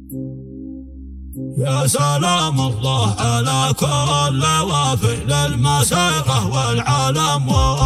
يا سلام الله على كل وافي للمسيرة والعلم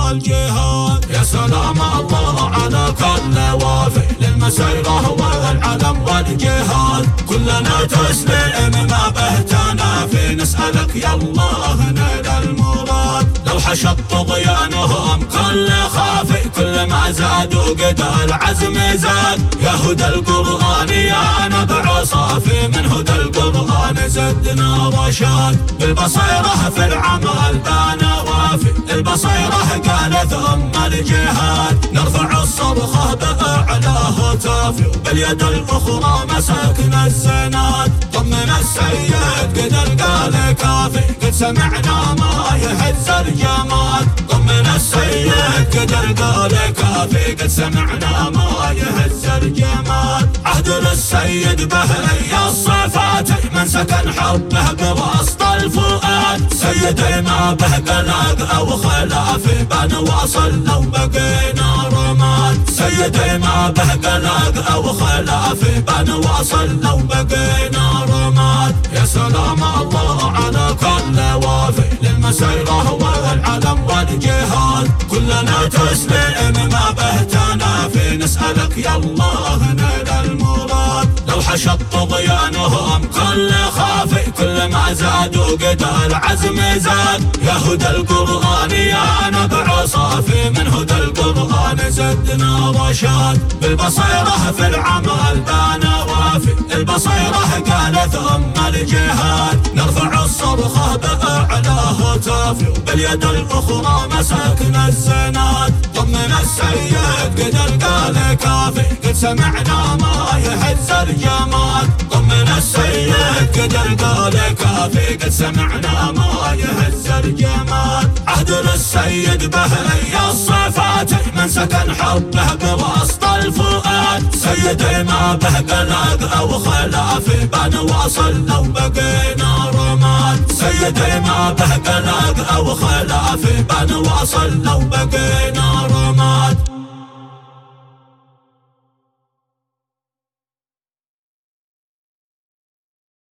والجهاد. يا سلام الله على كل وافي للمسيرة والعلم والجهاد. كلنا تسليم ما به تنافي، نسألك يا الله نيل المراد. لو حشد طغيانهم كل خافي، كل ما زادوا قد العزم زاد. يا هدى القرآن يا نبع صافي، من هدى القرآن زدنا رشاد. بالبصيرة في العمل بانا وافي، البصيرة قال ثم الجهاد. نرفع الصرخة بأعلى هتافي، وباليد الأخرى مسكنا الزناد. طمنا السيد قد قال كافي، قد سمعنا ما يهز الجماد. طمنا السيد قد قال كافي، قد سمعنا ما يهز الجماد. عهد للسيد به أي الصفات، من سكن حبه بوسط الفؤاد. سيدي ما به قلق أو خلاف، بان واصل لو بقينا رماد. سيدي ما به قلق أو خلاف، بان واصل لو بقينا رماد. يا سلام الله على كل وافي للمسيرة والعلم والجهاد. كلنا تسليم ما به تنافي، نسألك يا الله نيل المراد. لو حشد طغيانهم كل خافي، كل ما زادوا قد العزم زاد. يا هدى القرآن يا نبع صافي، من هدى القرآن زدنا رشاد. بالبصيرة في العمل بانا وافي، البصيرة قال ثم الجهاد. نرفع الصرخة بأعلى هتافي، وباليد الأخرى مسكنا الزناد. طمنا السيد قد قال كافي، قد سمعنا ما يهز الجماد. طمنا السيد قد قال كافي، قد سمعنا ما يهز الجماد. عهد للسيد به أي الصفات، من سكن حبه بوسط الفؤاد. سيدي ما به قلق أو خلاف، بان واصل لو بقينا رماد. سيدي ما به قلق أو خلاف، بان واصل لو بقينا